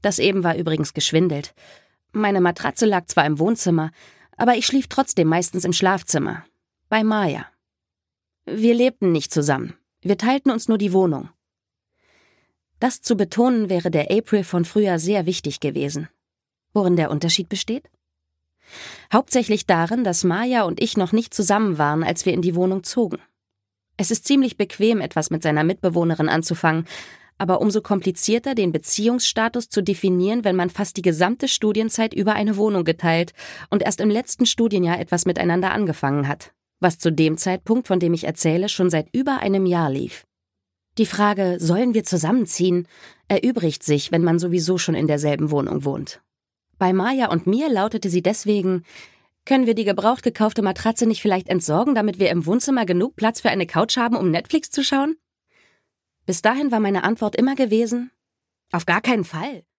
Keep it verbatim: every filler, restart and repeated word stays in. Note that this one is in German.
Das eben war übrigens geschwindelt. Meine Matratze lag zwar im Wohnzimmer, aber ich schlief trotzdem meistens im Schlafzimmer. Bei Maya. Wir lebten nicht zusammen. Wir teilten uns nur die Wohnung. Das zu betonen wäre der April von früher sehr wichtig gewesen. Worin der Unterschied besteht? Hauptsächlich darin, dass Maya und ich noch nicht zusammen waren, als wir in die Wohnung zogen. Es ist ziemlich bequem, etwas mit seiner Mitbewohnerin anzufangen, aber umso komplizierter, den Beziehungsstatus zu definieren, wenn man fast die gesamte Studienzeit über eine Wohnung geteilt und erst im letzten Studienjahr etwas miteinander angefangen hat, was zu dem Zeitpunkt, von dem ich erzähle, schon seit über einem Jahr lief. Die Frage, sollen wir zusammenziehen, erübrigt sich, wenn man sowieso schon in derselben Wohnung wohnt. Bei Maya und mir lautete sie deswegen: Können wir die gebraucht gekaufte Matratze nicht vielleicht entsorgen, damit wir im Wohnzimmer genug Platz für eine Couch haben, um Netflix zu schauen? Bis dahin war meine Antwort immer gewesen: Auf gar keinen Fall.